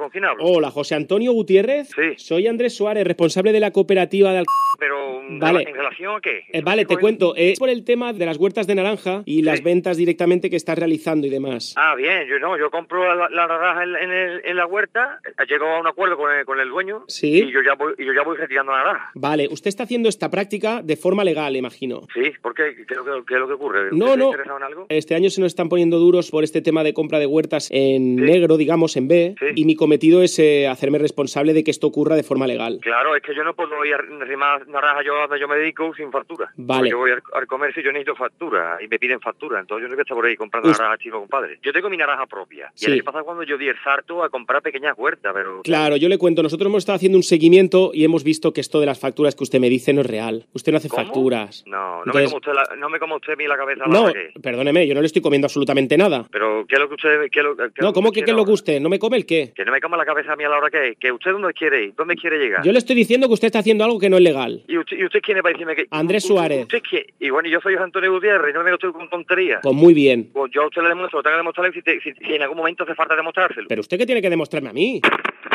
¿con quién hablo? Hola, José Antonio Gutiérrez. Sí. Soy Andrés Suárez, responsable de la cooperativa de Pero, Vale. ¿en relación a qué? Vale, te cuento. Es por el tema de las huertas de naranja y las Sí. ventas directamente que estás realizando y demás. Ah, bien, yo compro la naranja en la huerta, llego a un acuerdo con el dueño. Sí. Y yo ya voy retirando la naranja. Vale, usted está haciendo esta práctica de forma legal, imagino. Sí, ¿por qué? ¿Qué es lo que ocurre? No, ¿Usted no. está interesado en algo? Este año se nos están poniendo duros por este tema de compra de huertas en Sí. negro, digamos, en B, Sí. y mi cometido es hacerme responsable de que esto ocurra de forma legal. Claro, es que yo no puedo ir a arrimar naranja yo donde yo me dedico sin factura. Vale. Porque yo voy al comercio y yo necesito factura y me piden factura. Entonces yo no voy a estar por ahí comprando naranja chico, compadre. Yo tengo mi naranja propia. Y Sí. el año pasado cuando yo di el salto a comprar pequeñas huertas, pero... Claro, yo le cuento, nosotros hemos estado haciendo un seguimiento y hemos visto que esto de las facturas que usted me dice no es real. Usted no hace ¿Cómo? facturas. No, Entonces- no me como usted a mí la cabeza. No, ¿La qué? perdóneme, yo no le estoy comiendo absolutamente nada. Pero ¿qué es lo que usted... No, ¿cómo que qué es lo que usted? ¿No me come el qué? Que no me coma la cabeza a mí a la hora que usted dónde quiere ir, dónde quiere llegar. Yo le estoy diciendo que usted está haciendo algo que no es legal. ¿Y usted quién es para decirme que...? Andrés Suárez. ¿Usted quién? Y bueno, yo soy Antonio Gutiérrez y no me vengo usted con tonterías. Pues muy bien. Pues yo a usted le demuestro, tengo que demostrarle si en algún momento hace falta demostrárselo. Pero usted qué tiene que demostrarme a mí,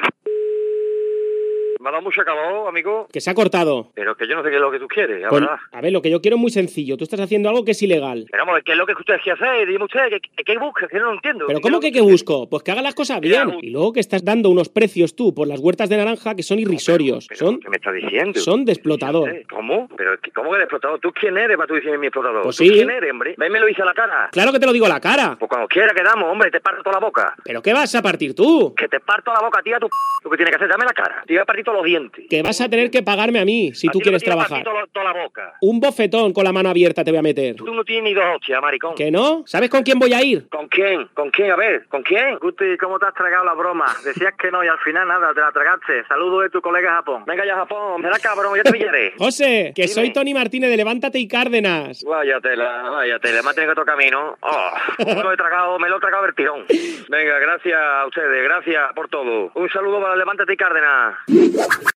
Me ha dado mucho calor, amigo. que se ha cortado. Pero que yo no sé qué es lo que tú quieres, la Pues, verdad. a ver, lo que yo quiero es muy sencillo. Tú estás haciendo algo que es ilegal. Pero vamos, ¿qué es lo que usted quiere hacer? Dime usted, ¿qué busca? Que no lo entiendo. ¿Pero ¿Qué cómo es lo que qué busco? Pues que haga las cosas Mira, bien. Y luego que estás dando unos precios tú por las huertas de naranja que son irrisorios. Pero, ¿qué me estás diciendo? Son de explotador. ¿Cómo? ¿Pero cómo que de explotador? ¿Tú quién eres para tú decirme mi explotador? Pues ¿Tú sí. quién eres, hombre? Ven, me lo dice a la cara. Claro que te lo digo a la cara. Pues cuando quiera quedamos, hombre, te parto toda la boca. ¿Pero qué vas a partir tú? Que te parto la boca, tía, tú lo que tienes que hacer, dame la cara. Te voy a partir todos los dientes. Que vas a tener que pagarme a mí si A tú ti lo quieres que te voy a trabajar. partir toda la boca. Un bofetón con la mano abierta te voy a meter. Tú no tienes ni dos hostias, maricón. ¿Que no? ¿Sabes con quién voy a ir? ¿Con quién? ¿Con quién? A ver, ¿con quién? Gusti, ¿cómo te has tragado la broma? Decías que no y al final nada, te la tragaste. Saludos de tu colega Japón. Venga ya, Japón. Será cabrón, ya te pillaré. José, que Dime. soy Tony Martínez de Levántate y Cárdenas. Vaya tela, me ha tenido que tocar a mí, ¿no? Oh, me lo he tragado del tirón. Venga, gracias a ustedes, gracias por todo. Un saludo para Levántate y Cárdenas.